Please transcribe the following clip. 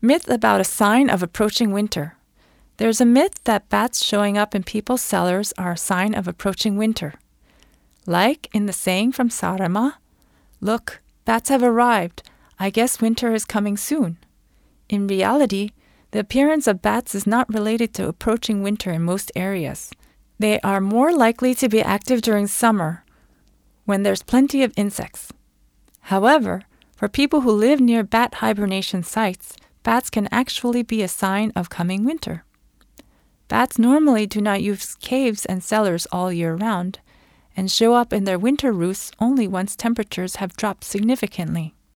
Myth about a sign of approaching winter. There's a myth that bats showing up in people's cellars are a sign of approaching winter. Like in the saying from Sarama, "Look, bats have arrived. I guess winter is coming soon." In reality, the appearance of bats is not related to approaching winter in most areas. They are more likely to be active during summer, when there's plenty of insects. However, for people who live near bat hibernation sites, bats can actually be a sign of coming winter. Bats normally do not use caves and cellars all year round, and show up in their winter roosts only once temperatures have dropped significantly.